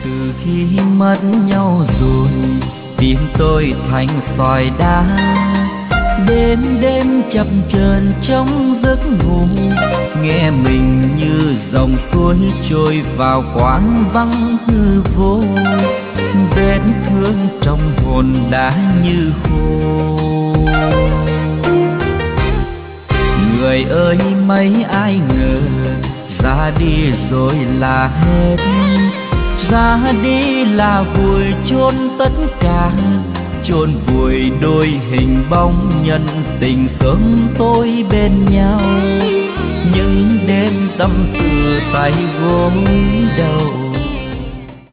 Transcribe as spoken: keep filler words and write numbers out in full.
Từ khi mất nhau rồi, tim tôi thành sỏi đá. Đêm đêm chập chờn trong giấc ngủ, nghe mình như dòng suối trôi vào quãng vắng hư vô. Vết thương trong hồn đã như khô. Người ơi mấy ai ngờ, ra đi rồi là hết. Ra đi là vùi chôn tất cả, chôn vùi đôi hình bóng nhân tình sớm tối bên nhau. Những đêm tâm sự tay gối đầu,